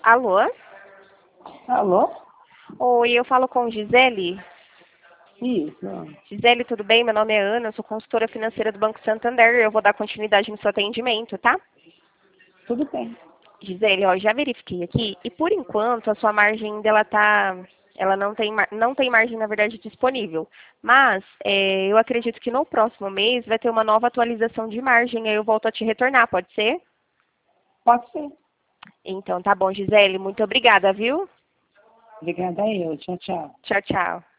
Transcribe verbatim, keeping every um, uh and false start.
Alô? Alô? Oi, eu falo com Gisele. Isso. Gisele, tudo bem? Meu nome é Ana, eu sou consultora financeira do Banco Santander. Eu vou dar continuidade no seu atendimento, tá? Tudo bem. Gisele, ó, já verifiquei aqui e por enquanto a sua margem ainda ela tá, ela não tem, mar- não tem margem na verdade disponível. Mas é, eu acredito que no próximo mês vai ter uma nova atualização de margem. Aí eu volto a te retornar, pode ser? Pode ser. Então tá bom, Gisele, muito obrigada, viu? Obrigada a eu. Tchau, tchau. Tchau, tchau.